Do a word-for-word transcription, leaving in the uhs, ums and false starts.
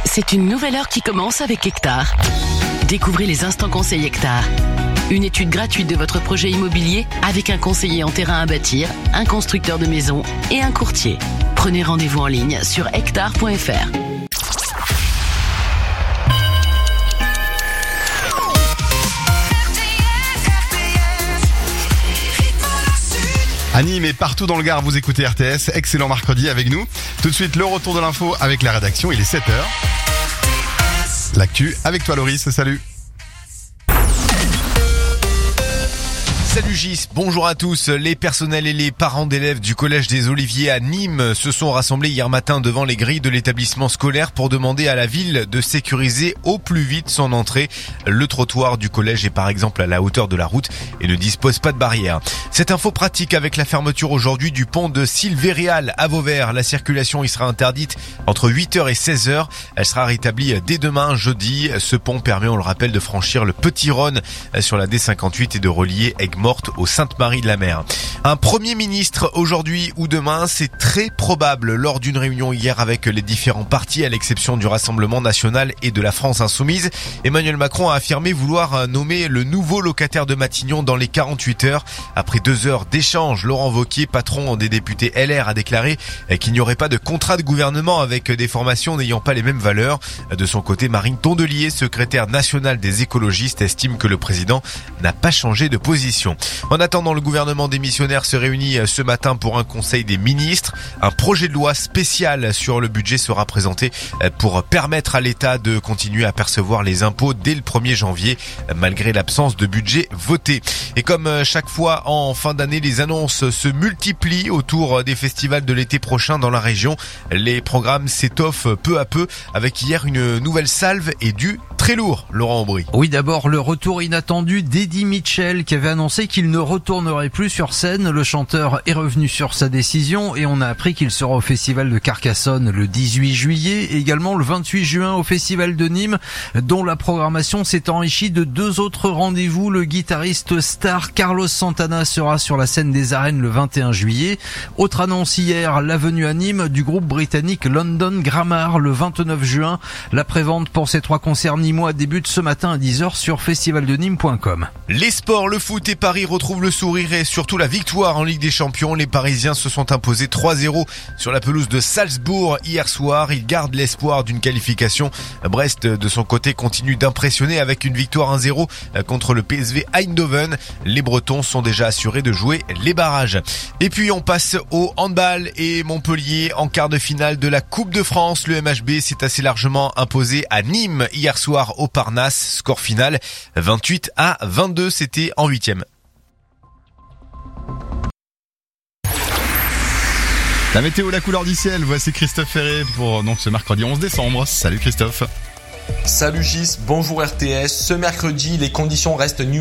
C'est une nouvelle heure qui commence avec Hectare. Découvrez les instants conseils Hectare. Une étude gratuite de votre projet immobilier avec un conseiller en terrain à bâtir, un constructeur de maisons et un courtier. Prenez rendez-vous en ligne sur hectare point f r. À Nîmes et partout dans le Gard, vous écoutez R T S. Excellent mercredi avec nous. Tout de suite, le retour de l'info avec la rédaction. Il est sept heures. L'actu avec toi, Loris. Salut. Salut Gis, bonjour à tous. Les personnels et les parents d'élèves du collège des Oliviers à Nîmes se sont rassemblés hier matin devant les grilles de l'établissement scolaire pour demander à la ville de sécuriser au plus vite son entrée. Le trottoir du collège est par exemple à la hauteur de la route et ne dispose pas de barrière. Cette info pratique avec la fermeture aujourd'hui du pont de Silvéréal à Vauvert. La circulation y sera interdite entre huit heures et seize heures. Elle sera rétablie dès demain, jeudi. Ce pont permet, on le rappelle, de franchir le Petit Rhône sur la D cinquante-huit et de relier Aigues-Mortes au Sainte-Marie-de-la-Mer. Un Premier ministre aujourd'hui ou demain, c'est très probable. Lors d'une réunion hier avec les différents partis, à l'exception du Rassemblement national et de la France insoumise, Emmanuel Macron a affirmé vouloir nommer le nouveau locataire de Matignon dans les quarante-huit heures. Après deux heures d'échange, Laurent Wauquiez, patron des députés L R, a déclaré qu'il n'y aurait pas de contrat de gouvernement avec des formations n'ayant pas les mêmes valeurs. De son côté, Marine Tondelier, secrétaire nationale des écologistes, estime que le président n'a pas changé de position. En attendant, le gouvernement démissionnaire se réunit ce matin pour un conseil des ministres. Un projet de loi spécial sur le budget sera présenté pour permettre à l'État de continuer à percevoir les impôts dès le premier janvier, malgré l'absence de budget voté. Et comme chaque fois en fin d'année, les annonces se multiplient autour des festivals de l'été prochain dans la région. Les programmes s'étoffent peu à peu avec hier une nouvelle salve et du très lourd, Laurent Aubry. Oui, d'abord le retour inattendu d'Eddie Mitchell qui avait annoncé qu'il ne retournerait plus sur scène. Le chanteur est revenu sur sa décision et on a appris qu'il sera au festival de Carcassonne le dix-huit juillet et également le vingt-huit juin au festival de Nîmes, dont la programmation s'est enrichie de deux autres rendez-vous. Le guitariste star Carlos Santana sera sur la scène des arènes le vingt et un juillet. Autre annonce hier, la venue à Nîmes du groupe britannique London Grammar le vingt-neuf juin. La prévente pour ces trois concerts nîmois débute ce matin à dix heures sur festival de nîmes point com. Les sports, le foot et Paris retrouvent le sourire et surtout la victoire en Ligue des Champions. Les Parisiens se sont imposés trois zéro sur la pelouse de Salzbourg hier soir. Ils gardent l'espoir d'une qualification. Brest, de son côté, continue d'impressionner avec une victoire un zéro contre le P S V Eindhoven. Les Bretons sont déjà assurés de jouer les barrages. Et puis on passe au handball et Montpellier en quart de finale de la Coupe de France. Le M H B s'est assez largement imposé à Nîmes hier soir au Parnasse. Score final vingt-huit à vingt-deux, c'était en huitième. La météo, la couleur du ciel, voici Christophe Ferré pour donc ce mercredi onze décembre. Salut Christophe. Salut Gis, bonjour R T S. Ce mercredi, les conditions restent nuageuses.